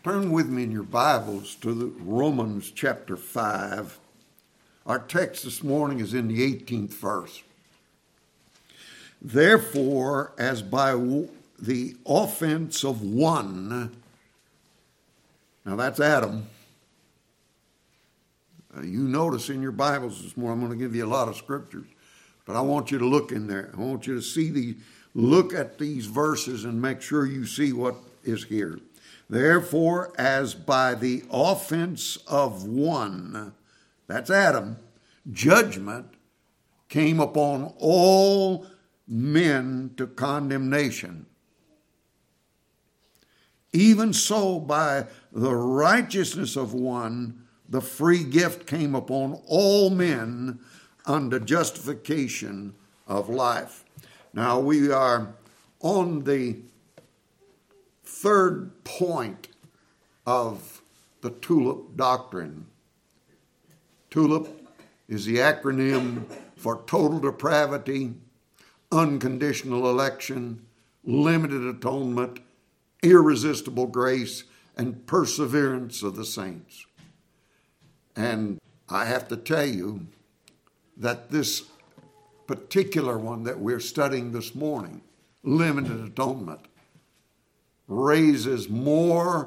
Turn with me in your Bibles to Romans chapter 5. Our text this morning is in the 18th verse. Therefore, as by the offense of one, now that's Adam. You notice in your Bibles this morning, I'm going to give you a lot of scriptures, but I want you to look in there. I want you to look at these verses and make sure you see what is here. Therefore, as by the offense of one, that's Adam, judgment came upon all men to condemnation. Even so, by the righteousness of one, the free gift came upon all men unto justification of life. Now we are on the third point of the TULIP doctrine. TULIP is the acronym for total depravity, unconditional election, limited atonement, irresistible grace, and perseverance of the saints. And I have to tell you that this particular one that we're studying this morning, limited atonement, raises more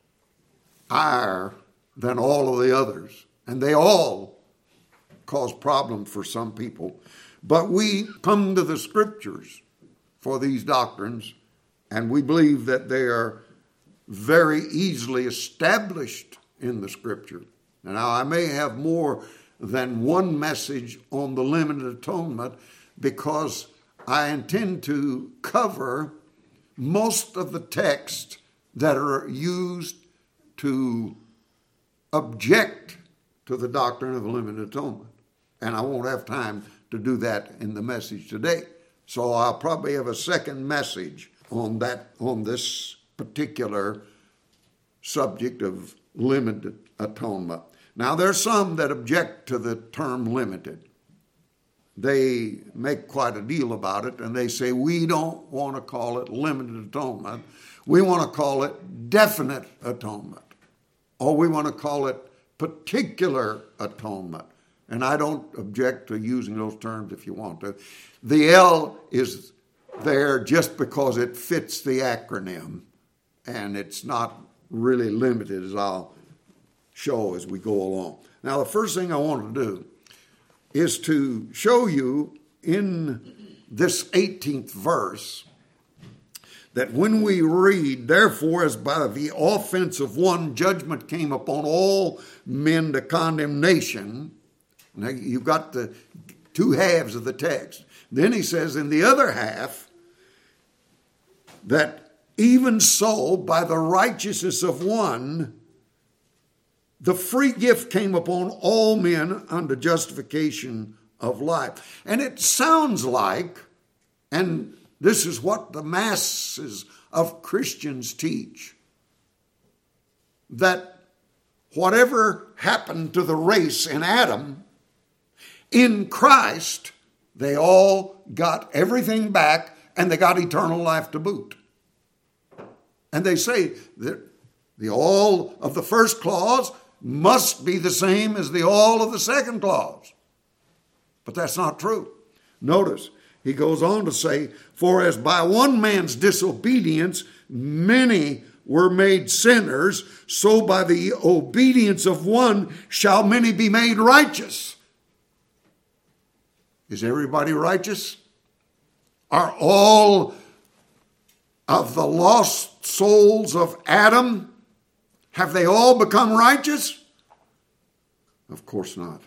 ire than all of the others. And they all cause problems for some people. But we come to the scriptures for these doctrines, and we believe that they are very easily established in the scripture. Now, I may have more than one message on the limited atonement because I intend to cover most of the texts that are used to object to the doctrine of limited atonement. And I won't have time to do that in the message today. So I'll probably have a second message on this particular subject of limited atonement. Now, there's some that object to the term limited. They make quite a deal about it, and they say, we don't want to call it limited atonement. We want to call it definite atonement, or we want to call it particular atonement. And I don't object to using those terms if you want to. The L is there just because it fits the acronym, and it's not really limited, as I'll show as we go along. Now, the first thing I want to do is to show you in this 18th verse that when we read, therefore, as by the offense of one, judgment came upon all men to condemnation. Now, you've got the two halves of the text. Then he says in the other half that even so, by the righteousness of one, the free gift came upon all men unto justification of life. And it sounds like, and this is what the masses of Christians teach, that whatever happened to the race in Adam, in Christ, they all got everything back and they got eternal life to boot. And they say that the all of the first clause must be the same as the all of the second clause. But that's not true. Notice, he goes on to say, for as by one man's disobedience many were made sinners, so by the obedience of one shall many be made righteous. Is everybody righteous? Are all of the lost souls of Adam, have they all become righteous? Of course not.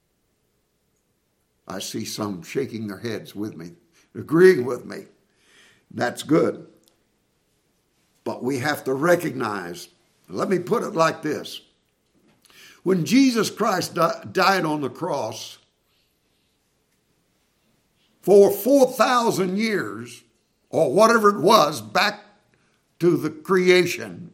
I see some shaking their heads with me, agreeing with me. That's good. But we have to recognize, let me put it like this. When Jesus Christ died on the cross, for 4,000 years, or whatever it was, back to the creation,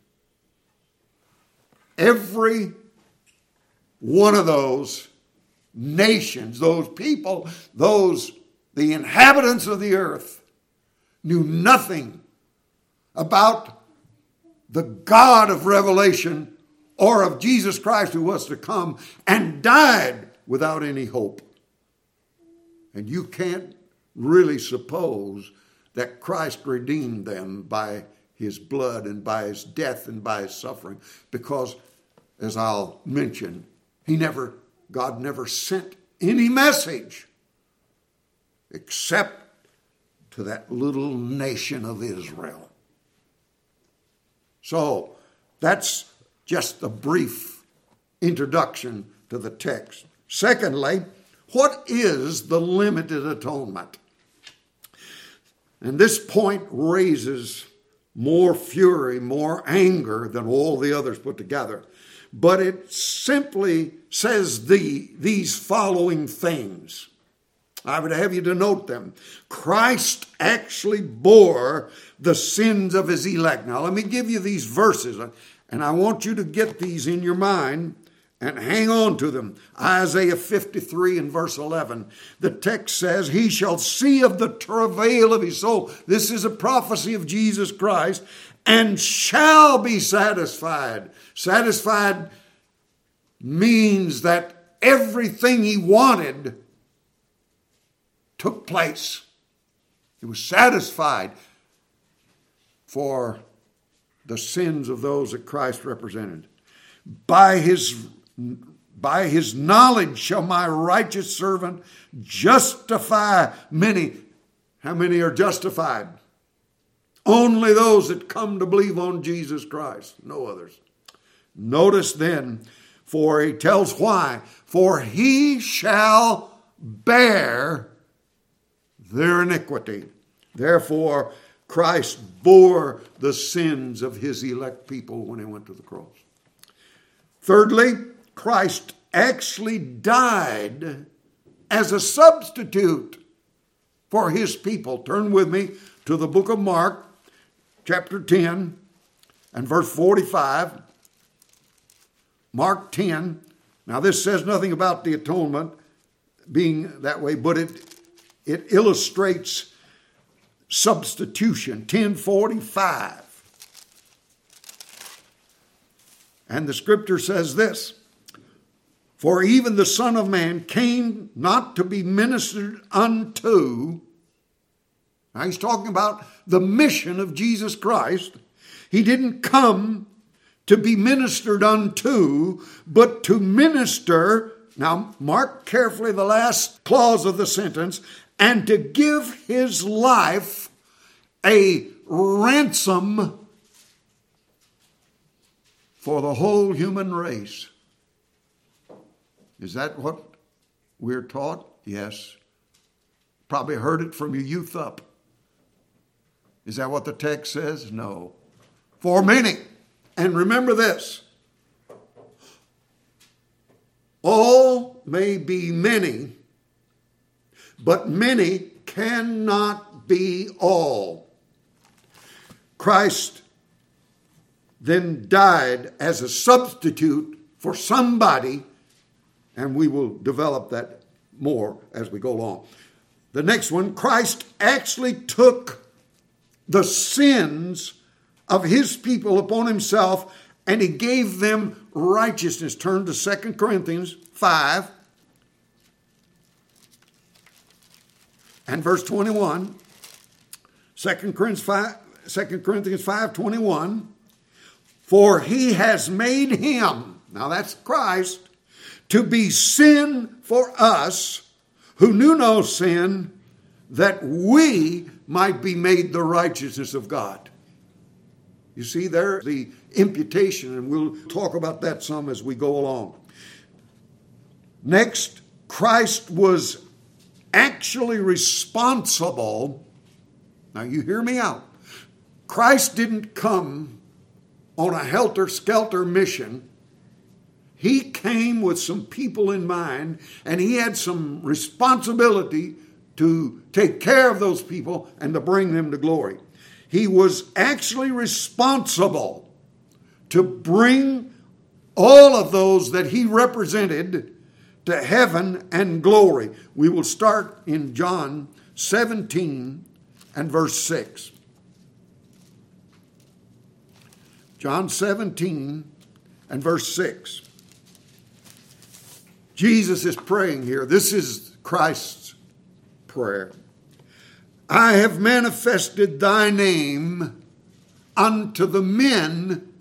every one of those nations, those people, the inhabitants of the earth, knew nothing about the God of revelation, or of Jesus Christ who was to come, and died without any hope. And you can't really suppose that Christ redeemed them by his blood and by his death and by his suffering, because, as I'll mention, God never sent any message except to that little nation of Israel. So that's just a brief introduction to the text. Secondly, what is the limited atonement? And this point raises more fury, more anger than all the others put together. But it simply says these following things. I would have you to note them. Christ actually bore the sins of his elect. Now, let me give you these verses, and I want you to get these in your mind and hang on to them. Isaiah 53 and verse 11. The text says, he shall see of the travail of his soul. This is a prophecy of Jesus Christ, and shall be satisfied. Satisfied means that everything he wanted took place. He was satisfied for the sins of those that Christ represented. By his knowledge shall my righteous servant justify many. How many are justified? Only those that come to believe on Jesus Christ, no others. Notice then, for he tells why. For he shall bear their iniquity. Therefore, Christ bore the sins of his elect people when he went to the cross. Thirdly, Christ actually died as a substitute for his people. Turn with me to the book of Mark, chapter 10 and verse 45. Mark 10. Now this says nothing about the atonement being that way, but it illustrates substitution. 10:45. And the scripture says this, for even the Son of Man came not to be ministered unto. Now he's talking about the mission of Jesus Christ. He didn't come to be ministered unto, but to minister. Now mark carefully the last clause of the sentence, and to give his life a ransom for the whole human race. Is that what we're taught? Yes. Probably heard it from your youth up. Is that what the text says? No. For many. And remember this. All may be many, but many cannot be all. Christ then died as a substitute for somebody, and we will develop that more as we go along. The next one, Christ actually took the sins of his people upon himself, and he gave them righteousness. Turn to 2 Corinthians 5 and verse 21. 2 Corinthians 5:21. For he has made him, now that's Christ, to be sin for us who knew no sin, that we might be made the righteousness of God. You see there the imputation, and we'll talk about that some as we go along. Next, Christ was actually responsible. Now you hear me out. Christ didn't come on a helter-skelter mission. He came with some people in mind, and he had some responsibility to take care of those people and to bring them to glory. He was actually responsible to bring all of those that he represented to heaven and glory. We will start in John 17 and verse 6. John 17 and verse 6. Jesus is praying here. This is Christ's prayer. I have manifested thy name unto the men.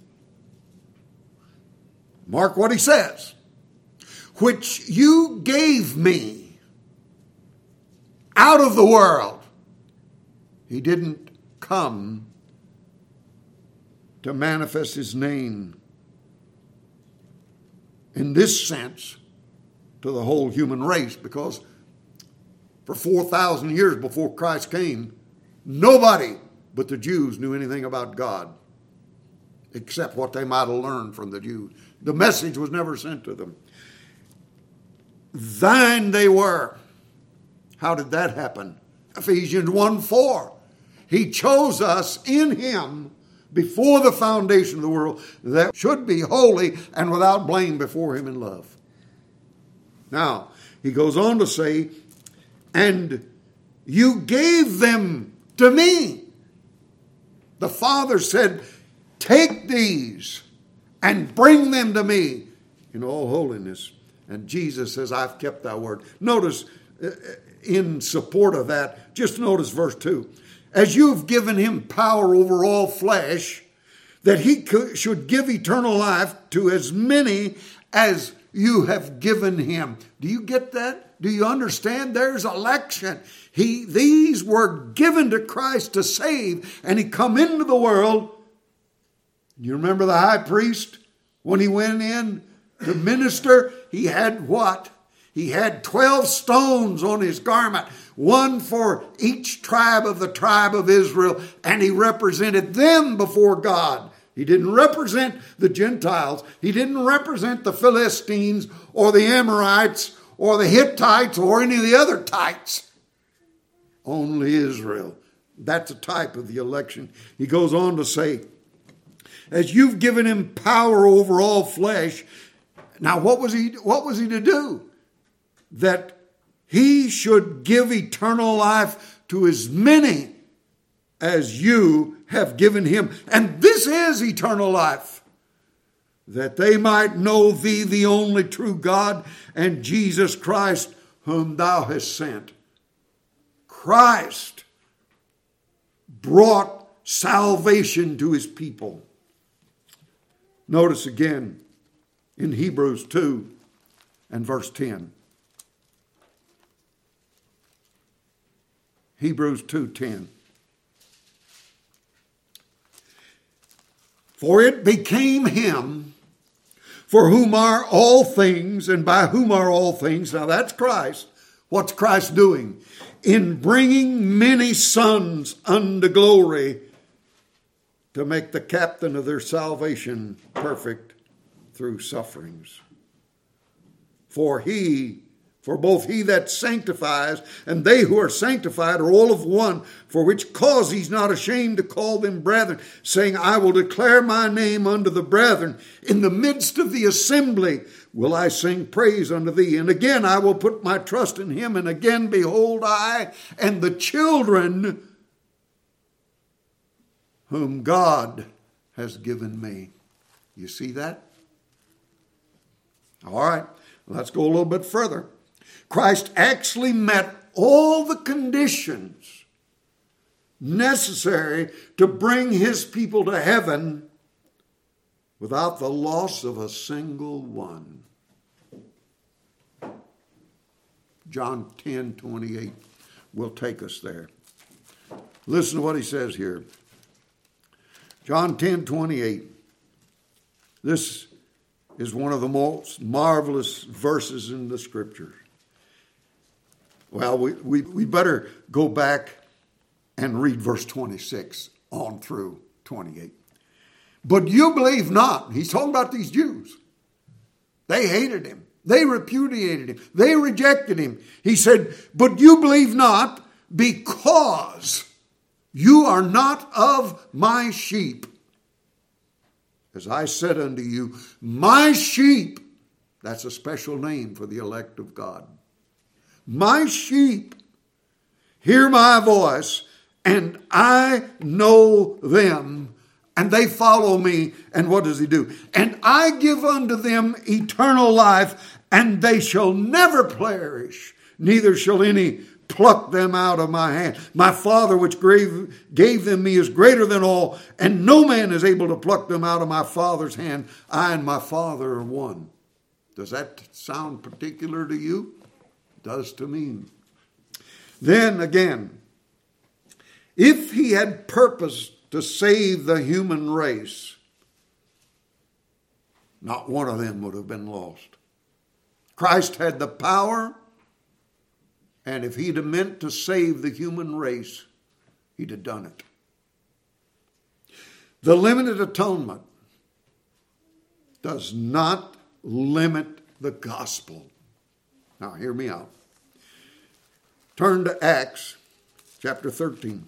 Mark what he says. Which you gave me out of the world. He didn't come to manifest his name in this sense to the whole human race, because for 4,000 years before Christ came, nobody but the Jews knew anything about God except what they might have learned from the Jews. The message was never sent to them. Thine they were. How did that happen? Ephesians 1:4. He chose us in him before the foundation of the world that should be holy and without blame before him in love. Now, he goes on to say, and you gave them to me. The Father said, take these and bring them to me in all holiness. And Jesus says, I've kept thy word. Notice, in support of that, just notice verse 2. As you've given him power over all flesh, that he should give eternal life to as many as you have given him. Do you get that? Do you understand? There's election. These were given to Christ to save, and he come into the world. You remember the high priest when he went in to minister? He had what? He had 12 stones on his garment, one for each tribe of the tribe of Israel, and he represented them before God. He didn't represent the Gentiles. He didn't represent the Philistines or the Amorites or the Hittites or any of the other types. Only Israel. That's a type of the election. He goes on to say, as you've given him power over all flesh. Now, what was he to do? That he should give eternal life to as many as you have given him. And this is eternal life, that they might know thee, the only true God, and Jesus Christ, whom thou hast sent. Christ brought salvation to his people. Notice again in Hebrews 2 and verse 10. Hebrews 2:10. For it became him for whom are all things and by whom are all things. Now that's Christ. What's Christ doing? In bringing many sons unto glory, to make the captain of their salvation perfect through sufferings. For both he that sanctifies and they who are sanctified are all of one, for which cause he's not ashamed to call them brethren, saying, I will declare my name unto the brethren. In the midst of the assembly will I sing praise unto thee. And again I will put my trust in him. And again, behold, I and the children whom God has given me. You see that? All right, let's go a little bit further. Christ actually met all the conditions necessary to bring his people to heaven without the loss of a single one. John 10:28 will take us there. Listen to what he says here. John 10:28. This is one of the most marvelous verses in the Scriptures. Well, we better go back and read verse 26 on through 28. But you believe not. He's talking about these Jews. They hated him. They repudiated him. They rejected him. He said, but you believe not because you are not of my sheep. As I said unto you, my sheep, that's a special name for the elect of God. My sheep hear my voice, and I know them, and they follow me. And what does he do? And I give unto them eternal life, and they shall never perish, neither shall any pluck them out of my hand. My Father which gave them me is greater than all, and no man is able to pluck them out of my Father's hand. I and my Father are one. Does that sound particular to you? It does to me. Then again, if he had purposed to save the human race, not one of them would have been lost. Christ had the power, and if he'd have meant to save the human race, he'd have done it. The limited atonement does not limit the gospel. Now, hear me out. Turn to Acts chapter 13.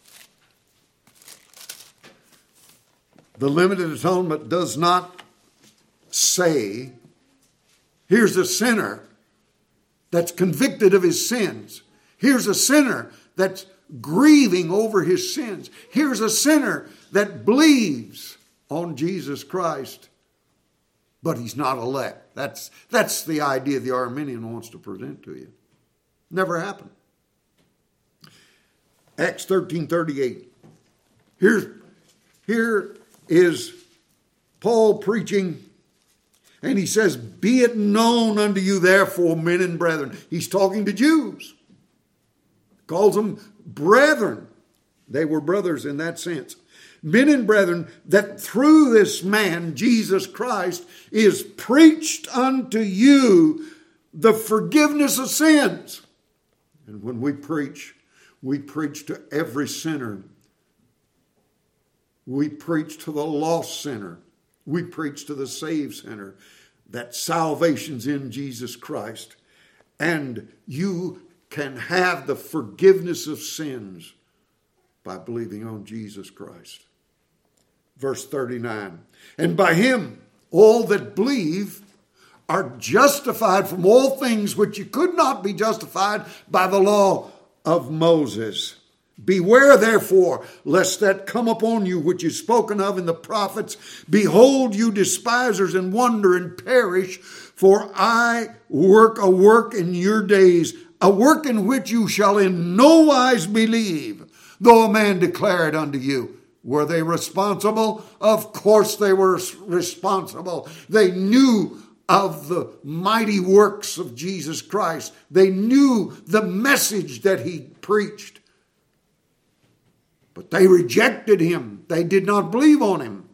The limited atonement does not say, here's a sinner that's convicted of his sins. Here's a sinner that's grieving over his sins. Here's a sinner that believes on Jesus Christ, but he's not elect. That's the idea the Arminian wants to present to you. Never happened. Acts 13:38. Here is Paul preaching, and he says, be it known unto you therefore, men and brethren. He's talking to Jews. Calls them brethren. They were brothers in that sense. Men and brethren, that through this man, Jesus Christ, is preached unto you the forgiveness of sins. And when we preach to every sinner. We preach to the lost sinner. We preach to the saved sinner that salvation's in Jesus Christ. And you can have the forgiveness of sins by believing on Jesus Christ. Verse 39. And by him all that believe are justified from all things which you could not be justified by the law of Moses. Beware therefore, lest that come upon you which is spoken of in the prophets. Behold, you despisers, and wonder and perish, for I work a work in your days, a work in which you shall in no wise believe, though a man declare it unto you. Were they responsible? Of course they were responsible. They knew of the mighty works of Jesus Christ. They knew the message that he preached. But they rejected him. They did not believe on him.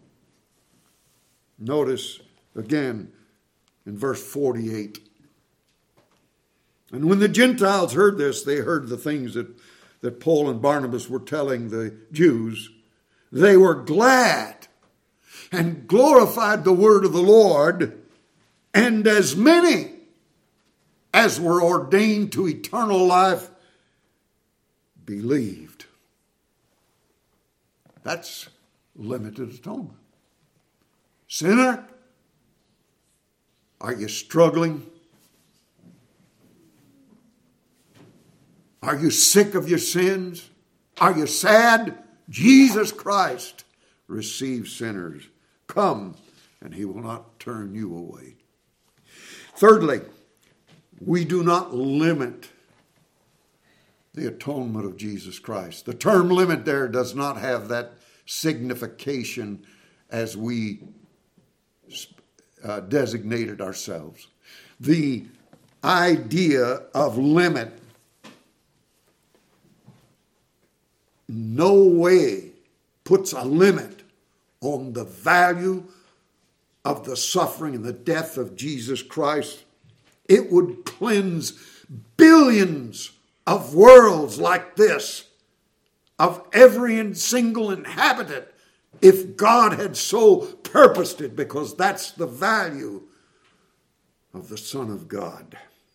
Notice again in verse 48. And when the Gentiles heard this, they heard the things that Paul and Barnabas were telling the Jews. They were glad and glorified the word of the Lord. And as many as were ordained to eternal life believed. That's limited atonement. Sinner, are you struggling? Are you sick of your sins? Are you sad? Jesus Christ receives sinners. Come, and he will not turn you away. Thirdly, we do not limit the atonement of Jesus Christ. The term limit there does not have that signification as we designated ourselves. The idea of limit no way puts a limit on the value of the suffering and the death of Jesus Christ. It would cleanse billions of worlds like this, of every single inhabitant, if God had so purposed it, because that's the value of the Son of God.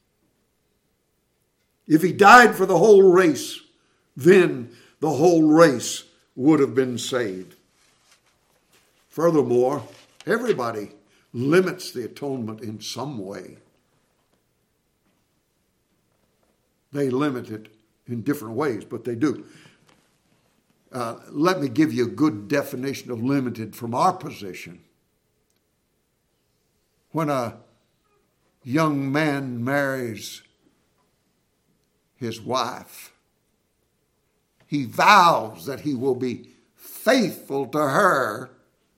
If he died for the whole race, then the whole race would have been saved. Furthermore, everybody limits the atonement in some way. They limit it in different ways, but they do. Let me give you a good definition of limited from our position. When a young man marries his wife, he vows that he will be faithful to her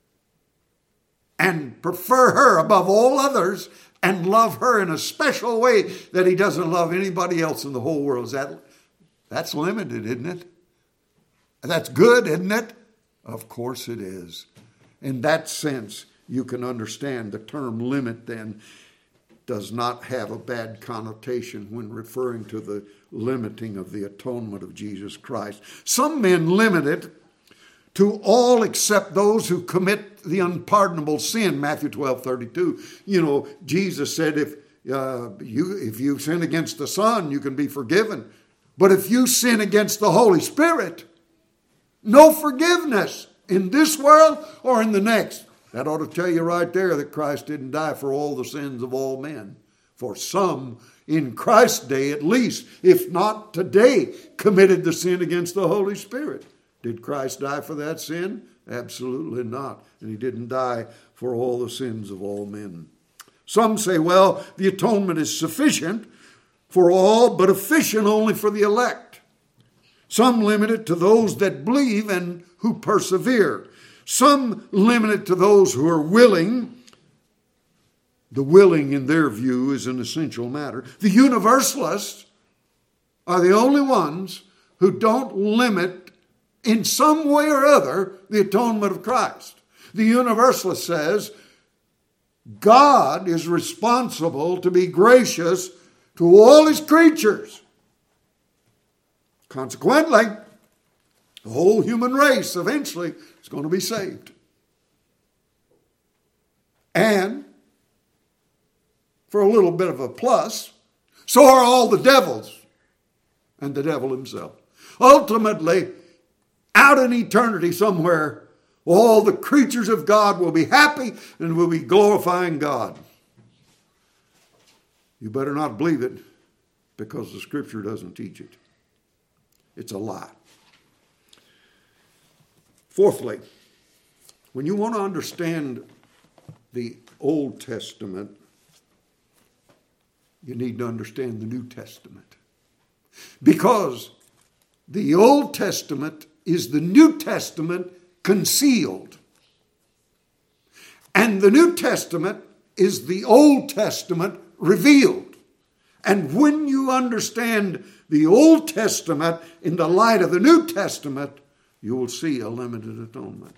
and prefer her above all others and love her in a special way that he doesn't love anybody else in the whole world. That's limited, isn't it? That's good, isn't it? Of course it is. In that sense, you can understand the term limit then does not have a bad connotation when referring to the limiting of the atonement of Jesus Christ. Some men limit it to all except those who commit the unpardonable sin, Matthew 12:32. You know, Jesus said if you sin against the Son, you can be forgiven. But if you sin against the Holy Spirit, no forgiveness in this world or in the next. That ought to tell you right there that Christ didn't die for all the sins of all men. For some, in Christ's day at least, if not today, committed the sin against the Holy Spirit. Did Christ die for that sin? Absolutely not. And he didn't die for all the sins of all men. Some say, well, the atonement is sufficient for all, but efficient only for the elect. Some limit it to those that believe and who persevere. Some limit it to those who are willing. The willing, in their view, is an essential matter. The universalists are the only ones who don't limit, in some way or other, the atonement of Christ. The universalist says God is responsible to be gracious to all his creatures. Consequently, the whole human race eventually is going to be saved. And for a little bit of a plus, so are all the devils and the devil himself. Ultimately, out in eternity somewhere, all the creatures of God will be happy and will be glorifying God. You better not believe it, because the Scripture doesn't teach it. It's a lie. Fourthly, when you want to understand the Old Testament, you need to understand the New Testament. Because the Old Testament is the New Testament concealed. And the New Testament is the Old Testament revealed. And when you understand the Old Testament in the light of the New Testament, you will see a limited atonement.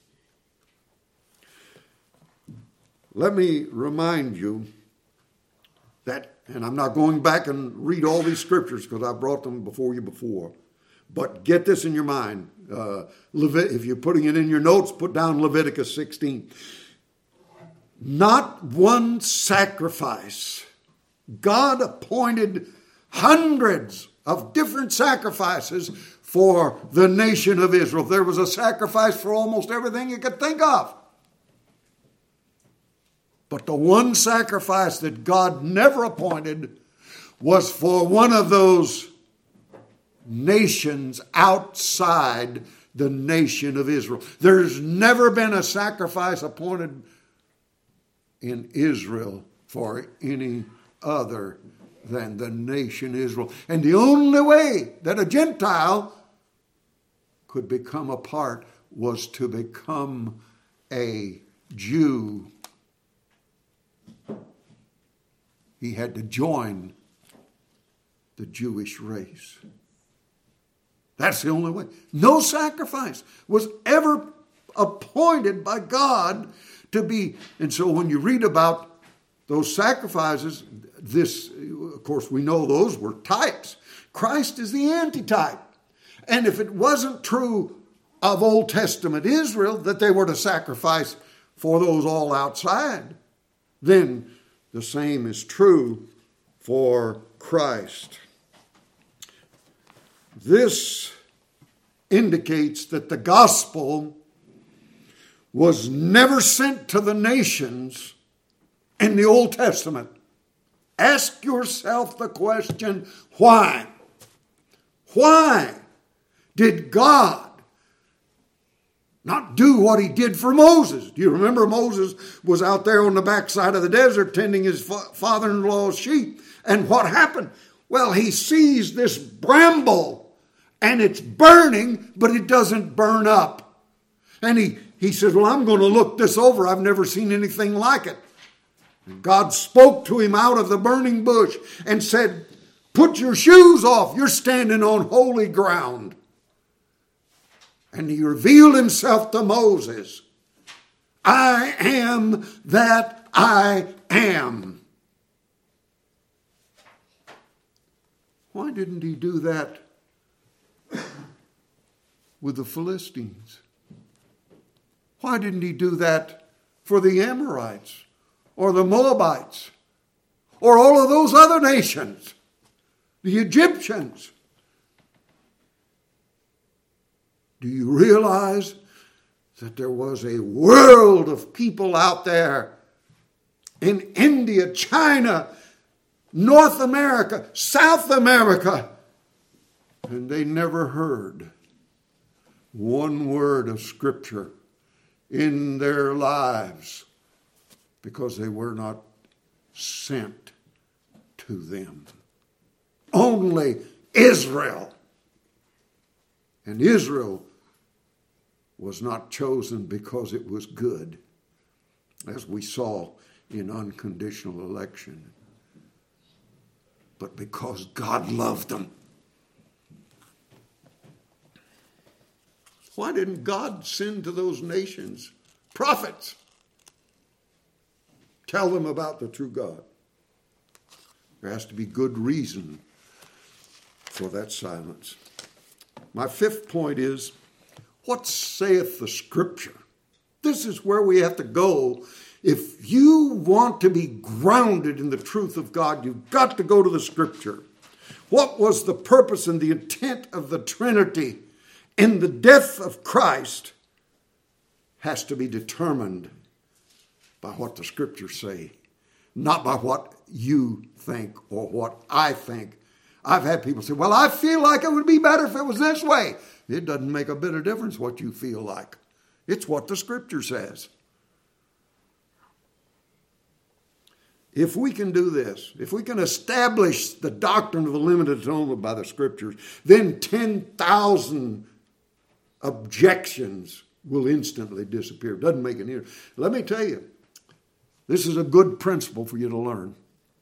Let me remind you that, and I'm not going back and read all these scriptures because I brought them before you before, but get this in your mind. If you're putting it in your notes, put down Leviticus 16. Not one sacrifice. God appointed hundreds of different sacrifices for the nation of Israel. There was a sacrifice for almost everything you could think of. But the one sacrifice that God never appointed was for one of those nations outside the nation of Israel. There's never been a sacrifice appointed in Israel for any other than the nation Israel. And the only way that a Gentile could become a part was to become a Jew. He had to join the Jewish race. That's the only way. No sacrifice was ever appointed by God to be. And so when you read about those sacrifices, this, of course, we know those were types. Christ is the antitype. And if it wasn't true of Old Testament Israel that they were to sacrifice for those all outside, then the same is true for Christ. This indicates that the gospel was never sent to the nations in the Old Testament. Ask yourself the question, why? Why did God not do what he did for Moses. Do you remember Moses was out there on the backside of the desert tending his father-in-law's sheep? And what happened? Well, he sees this bramble and it's burning, but it doesn't burn up. And he says, well, I'm going to look this over. I've never seen anything like it. And God spoke to him out of the burning bush and said, put your shoes off. You're standing on holy ground. And he revealed himself to Moses. I am that I am. Why didn't he do that with the Philistines? Why didn't he do that for the Amorites or the Moabites or all of those other nations, the Egyptians? Do you realize that there was a world of people out there in India, China, North America, South America, and they never heard one word of Scripture in their lives because they were not sent to them. Only Israel. And Israel was not chosen because it was good, as we saw in unconditional election, but because God loved them. Why didn't God send to those nations prophets? Tell them about the true God. There has to be good reason for that silence. My fifth point is, what saith the Scripture? This is where we have to go. If you want to be grounded in the truth of God, you've got to go to the Scripture. What was the purpose and the intent of the Trinity in the death of Christ has to be determined by what the Scriptures say, not by what you think or what I think. I've had people say, well, I feel like it would be better if it was this way. It doesn't make a bit of difference what you feel like. It's what the Scripture says. If we can do this, if we can establish the doctrine of the limited atonement by the Scriptures, then 10,000 objections will instantly disappear. It doesn't make any difference. Let me tell you, this is a good principle for you to learn.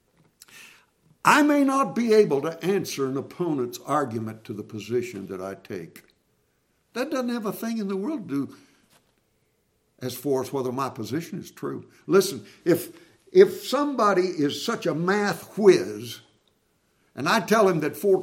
I may not be able to answer an opponent's argument to the position that I take. That doesn't have a thing in the world to do as far as whether my position is true. Listen, if somebody is such a math whiz, and I tell him that 4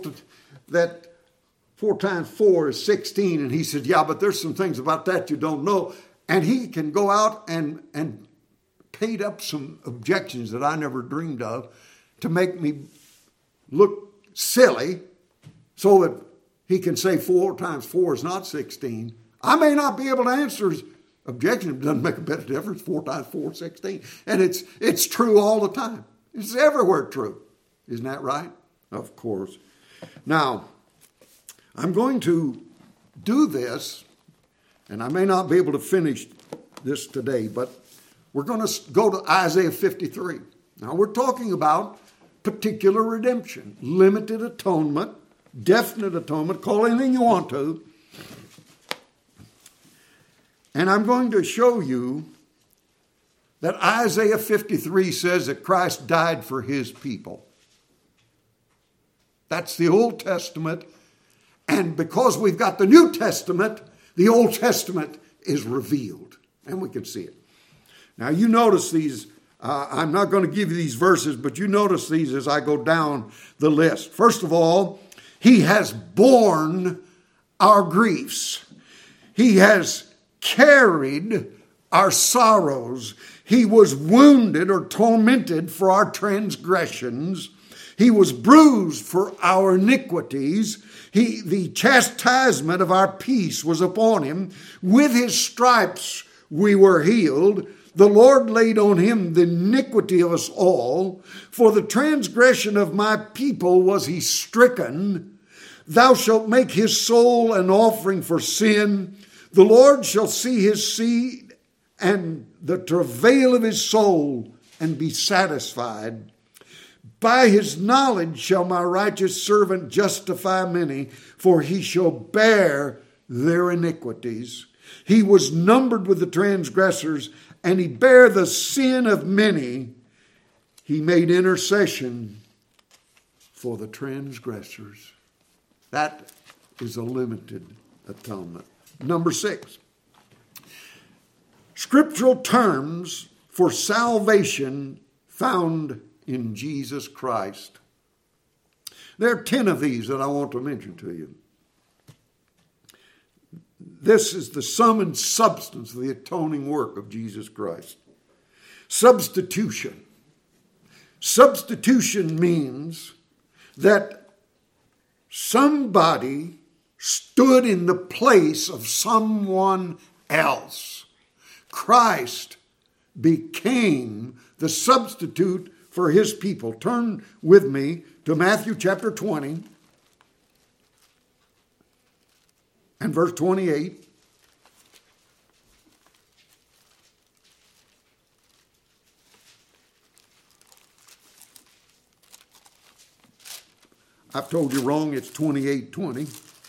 times 4 is 16, and he says, yeah, but there's some things about that you don't know, and he can go out and paint up some objections that I never dreamed of to make me look silly so that he can say 4 times 4 is not 16. I may not be able to answer his objection. It doesn't make a bit of difference. 4 times 4 is 16. And it's true all the time. It's everywhere true. Isn't that right? Of course. Now, I'm going to do this, and I may not be able to finish this today, but we're going to go to Isaiah 53. Now, we're talking about particular redemption, limited atonement, definite atonement, call anything you want to. And I'm going to show you that Isaiah 53 says that Christ died for his people. That's the Old Testament. And because we've got the New Testament, the Old Testament is revealed. And we can see it. Now you notice these. I'm not going to give you these verses, but you notice these as I go down the list. First of all, he has borne our griefs. He has carried our sorrows. He was wounded or tormented for our transgressions. He was bruised for our iniquities. The chastisement of our peace was upon him. With his stripes we were healed. The Lord laid on him the iniquity of us all. For the transgression of my people was he stricken. Thou shalt make his soul an offering for sin. The Lord shall see his seed and the travail of his soul and be satisfied. By his knowledge shall my righteous servant justify many, for he shall bear their iniquities. He was numbered with the transgressors, and he bare the sin of many. He made intercession for the transgressors. That is a limited atonement. Number 6. Scriptural terms for salvation found in Jesus Christ. There are 10 of these that I want to mention to you. This is the sum and substance of the atoning work of Jesus Christ. Substitution. Substitution means that somebody stood in the place of someone else. Christ became the substitute for his people. Turn with me to Matthew chapter 20 and verse 28. I've told you wrong, it's 28:20.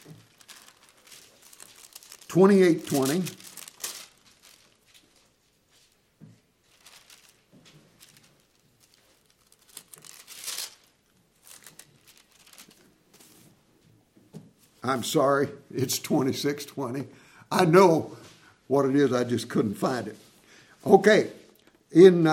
28:20. I'm sorry, it's 26:20. I know what it is, I just couldn't find it. Okay, in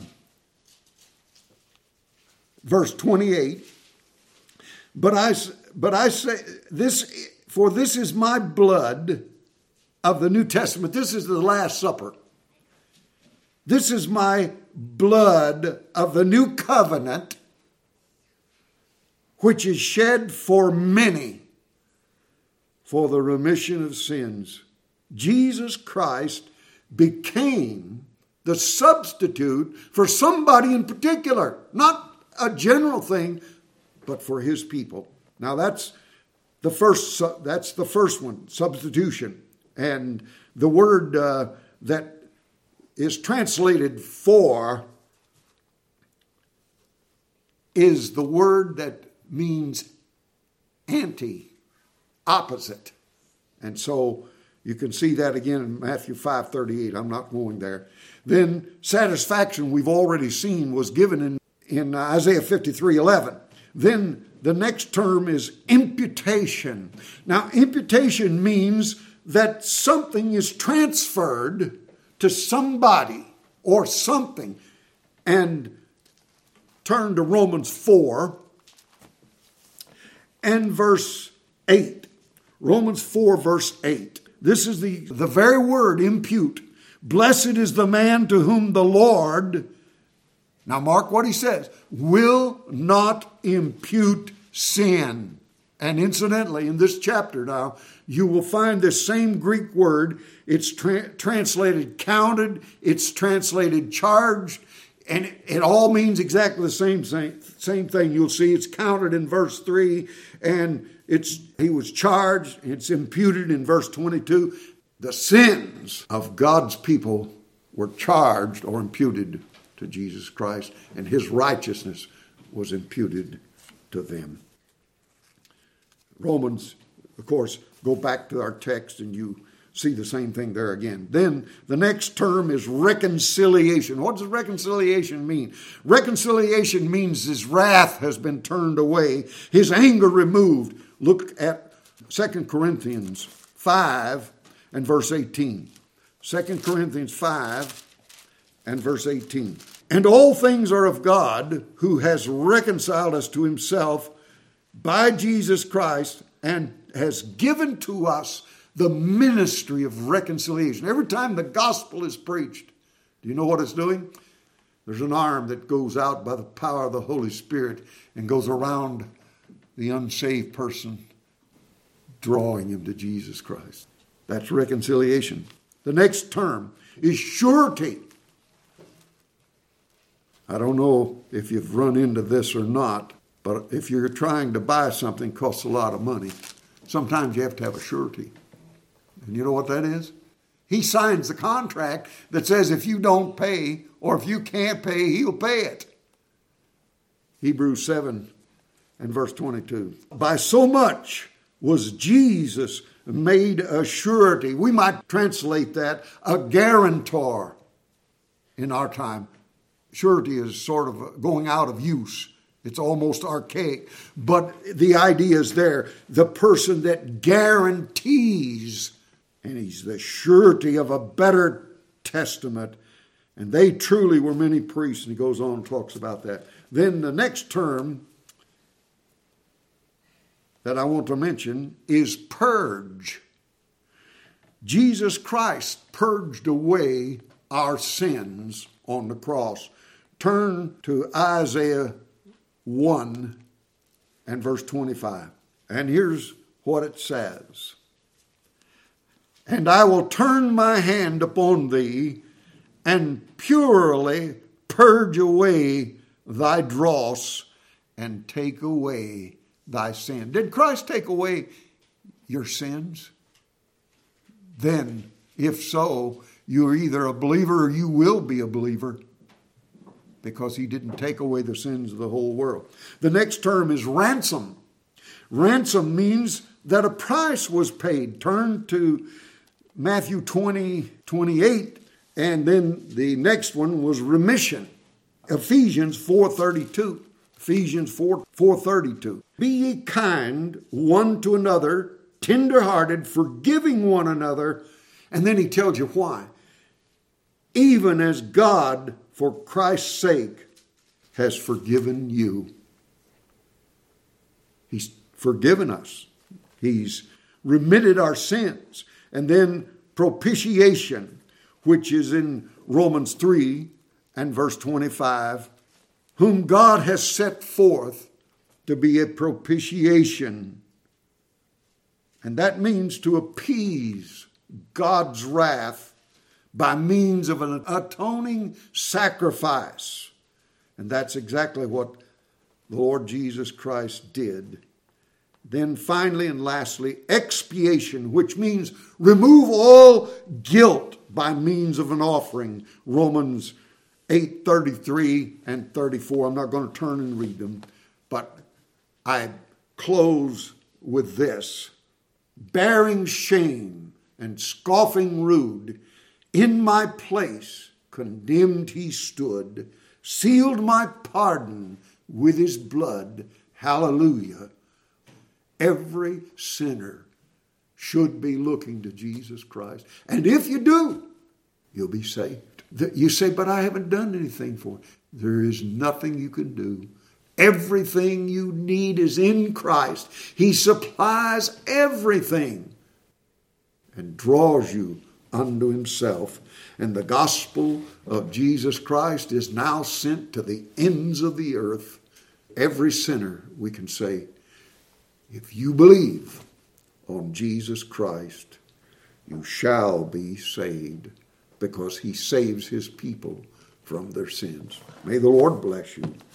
verse 28, but I say this, for this is my blood of the New Testament. This is the Last Supper. This is my blood of the new covenant, which is shed for many for the remission of sins. Jesus Christ became the substitute for somebody in particular, not a general thing, but for his people. Now that's the first one, substitution. And the word that is translated for is the word that means anti, opposite. And so you can see that again in Matthew 5:38. I'm not going there. Then satisfaction, we've already seen, was given in Isaiah 53:11. Then the next term is imputation. Now, imputation means that something is transferred to somebody or something. And turn to Romans 4 and verse 8. Romans 4 verse 8. This is the very word, impute. Blessed is the man to whom the Lord, now mark what he says, will not impute sin. And incidentally, in this chapter now, you will find this same Greek word. It's translated counted, it's translated charged, and it all means exactly the same thing. You'll see it's counted in verse 3, and he was charged, it's imputed in verse 22. The sins of God's people were charged or imputed to Jesus Christ, and his righteousness was imputed to them. Romans, of course, go back to our text and you see the same thing there again. Then the next term is reconciliation. What does reconciliation mean? Reconciliation means his wrath has been turned away, his anger removed. Look at 2 Corinthians 5 and verse 18. 2 Corinthians 5 and verse 18. And all things are of God, who has reconciled us to himself by Jesus Christ and has given to us the ministry of reconciliation. Every time the gospel is preached, do you know what it's doing? There's an arm that goes out by the power of the Holy Spirit and goes around the unsaved person, drawing him to Jesus Christ. That's reconciliation. The next term is surety. I don't know if you've run into this or not, but if you're trying to buy something that costs a lot of money, sometimes you have to have a surety. And you know what that is? He signs the contract that says if you don't pay or if you can't pay, he'll pay it. Hebrews 7 and verse 22. By so much was Jesus made a surety. We might translate that a guarantor in our time. Surety is sort of going out of use. It's almost archaic. But the idea is there. The person that guarantees, and he's the surety of a better testament. And they truly were many priests. And he goes on and talks about that. Then the next term that I want to mention is purge. Jesus Christ purged away our sins on the cross. Turn to Isaiah 1 and verse 25. And here's what it says. And I will turn my hand upon thee and purely purge away thy dross and take away thy sin. Did Christ take away your sins? Then, if so, you're either a believer or you will be a believer, because he didn't take away the sins of the whole world. The next term is ransom. Ransom means that a price was paid. Turn to Matthew 20:28, and then the next one was remission. Ephesians 4:32. Ephesians 4:32. Be ye kind one to another, tenderhearted, forgiving one another. And then he tells you why. Even as God, for Christ's sake, has forgiven you. He's forgiven us. He's remitted our sins. And then propitiation, which is in Romans 3 and verse 25, whom God has set forth to be a propitiation. And that means to appease God's wrath by means of an atoning sacrifice. And that's exactly what the Lord Jesus Christ did. Then finally and lastly, expiation, which means remove all guilt by means of an offering. Romans 8:33 and 34. I'm not going to turn and read them, but I close with this. Bearing shame and scoffing rude, in my place condemned he stood, sealed my pardon with his blood. Hallelujah. Every sinner should be looking to Jesus Christ. And if you do, you'll be saved. You say, but I haven't done anything for it. There is nothing you can do. Everything you need is in Christ. He supplies everything and draws you unto himself. And the gospel of Jesus Christ is now sent to the ends of the earth. Every sinner, we can say, if you believe on Jesus Christ, you shall be saved, because he saves his people from their sins. May the Lord bless you.